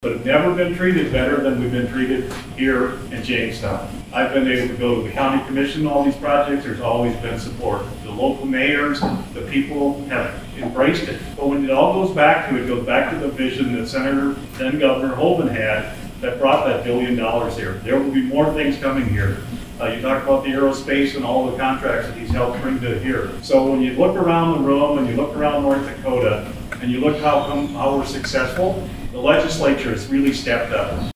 but have never been treated better than we've been treated here in Jamestown. I've been able to go to the county commission on all these projects. There's always been support. The local mayors, the people have embraced it. But when it all goes back to it, goes back to the vision that Senator, then Governor Hoeven had that brought that $1 billion here. There will be more things coming here. You talk about the aerospace and all the contracts that he's helped bring to here. So when you look around the room and you look around North Dakota and you look how we're successful, the legislature has really stepped up.